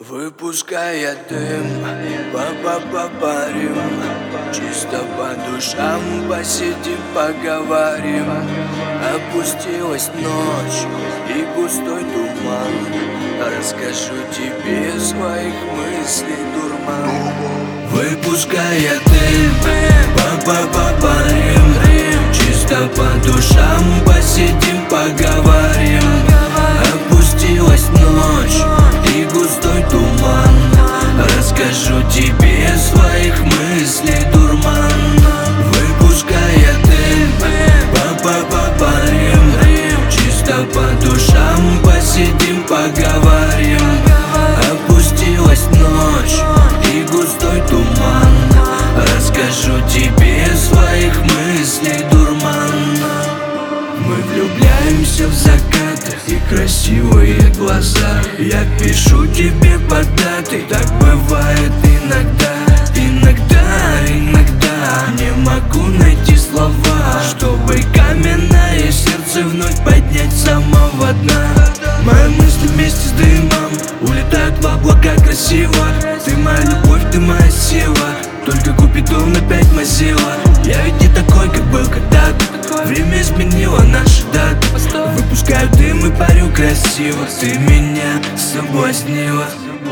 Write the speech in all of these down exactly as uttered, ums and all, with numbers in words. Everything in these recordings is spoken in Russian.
Выпуская дым, па-па-па-парим, чисто по душам посидим, поговорим. Опустилась ночь и густой туман, расскажу тебе своих мыслей дурман. Выпуская дым, па-па-па-парим, чисто по душам посидим, поговорим. Опустилась ночь и густой туман, расскажу тебе своих мыслей дурман. Выпуская дым, па-па-па-парим, чисто по душам посидим, поговорим. Опустилась ночь и густой туман, расскажу тебе своих мыслей дурман. Мы влюбляемся в закаты и красивые глаза. Я пишу тебе по даты, так бывает иногда. Иногда, иногда не могу найти слова, чтобы каменное сердце вновь поднять с самого дна. Мои мысли вместе с дымом улетают в облака красиво. Ты моя любовь, ты моя сила, только Купидон опять мазила. Я ведь не такой, как был когда-то, время изменило наши даты. Выпускаю дым и парю красиво, ты меня соблазнила.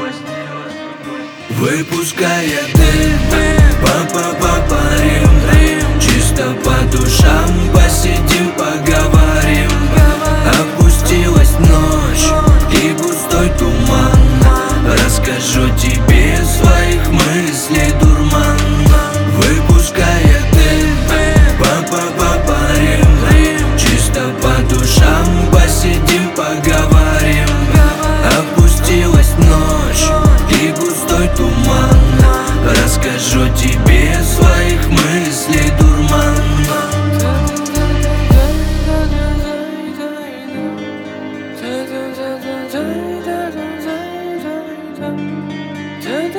Выпуская дым, па-па-па-парим, чисто по душам посидим, поговорим. Опустилась ночь и густой туман, расскажу тебе своих мыслей дурман. Выпуская дым, па-па-па-парим, чисто по душам посидим, поговорим. Опустилась ночь и густой туман, расскажу тебе своих мыслей дурман. Da da